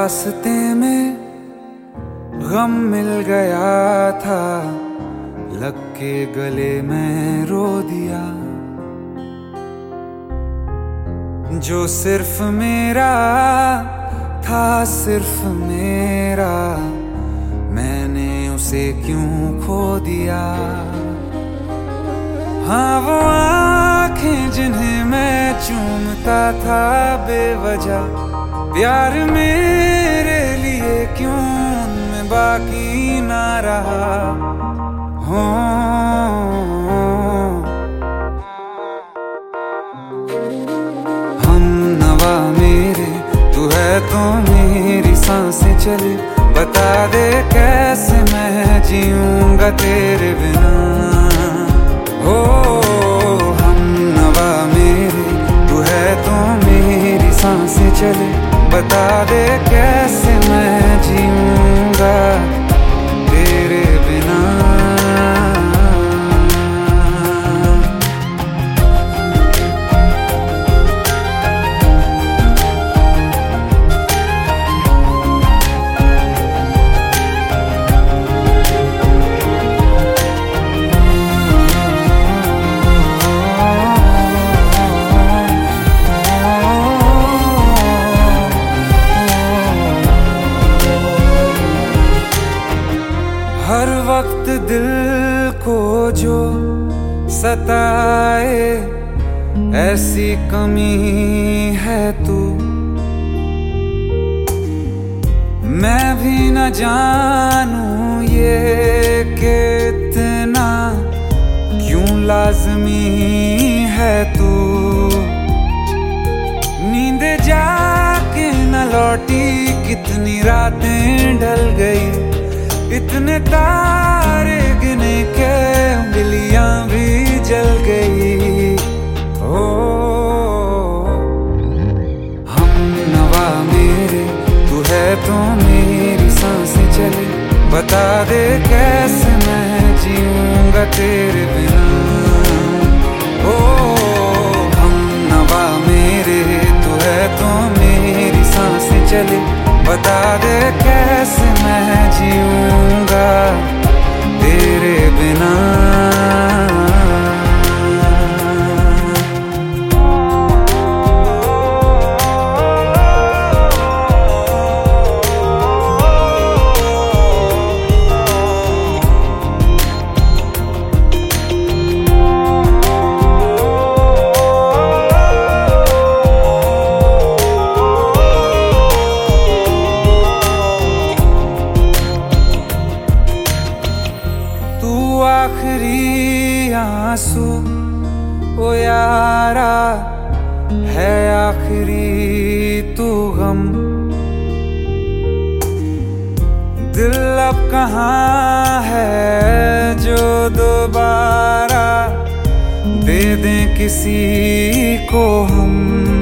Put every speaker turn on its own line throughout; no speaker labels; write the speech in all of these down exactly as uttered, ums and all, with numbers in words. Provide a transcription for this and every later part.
रास्ते में गम मिल गया था, लग के गले में रो दिया। जो सिर्फ मेरा था, सिर्फ मेरा, मैंने उसे क्यों खो दिया। हाँ वो आंखें जिन्हें मैं चूमता था बेवजह, प्यार मेरे लिए क्यों उनमें बाकी ना रहा। हो हम नवा मेरे, तू है तो मेरी सांसें चले। बता दे कैसे मैं जीऊंगा तेरे बिना। हो हम नवा मेरे, तू है तो मेरी सांसें चले। बता दे कैसे मैं जीऊंगा तेरे बिना। हर वक्त दिल को जो सताए, ऐसी कमी है तू। मैं भी न जानूं ये कि इतना क्यों लाज़मी है तू। नींद जाके न लौटी, कितनी रातें ढल गई। इतने तारे गिने के उंगलियां भी जल गई। ओ हम नवा मेरे, तू है तो मेरी सांसें चले। बता दे कैसे मैं जीऊंगा तेरे बिना। ओ हम नवा मेरे, तू है तो मेरी सांसें चले। बता दे कैसे मैं जीऊंगा तेरे बिना। आखिरी आंसू ओ यारा है, आखिरी तू गम। दिल अब कहाँ है जो दोबारा दे दें किसी को हम।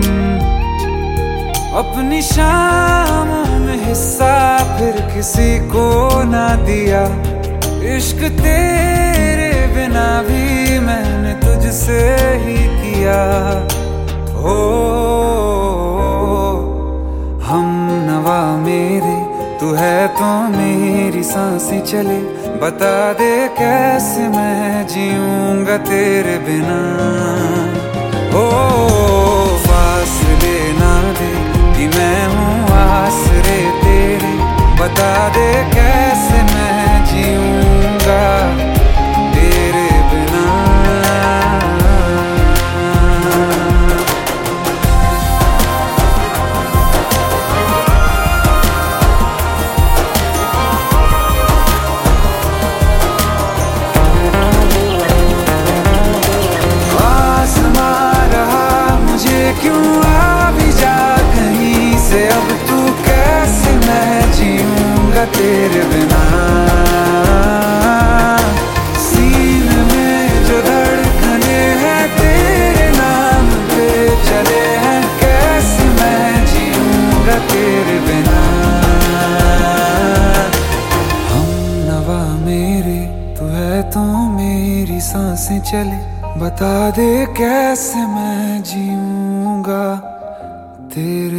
अपनी शामों में हिस्सा फिर किसी को ना दिया। इश्क तेरे बिना भी मैंने तुझसे ही किया। हो हम नवा मेरे, तू है तो मेरी सांसें चले। बता दे कैसे मैं जीऊंगा तेरे बिना। हो फासले ना दे कि मैं हूँ आसरे तेरे। बता दे कैसे मैं जीऊंगा तेरे बिना। आसमां रहा मुझे क्यों आ भी जा कहीं से। अब तू कैसे मैं जीऊंगा तेरे बिना। सीने में जो धड़कने हैं तेरे नाम पे चले हैं, कैसे मैं जीऊंगा तेरे बिना। हम नवा मेरे, तू है तो मेरी सांसें चले। बता दे कैसे मैं जीऊंगा तेरे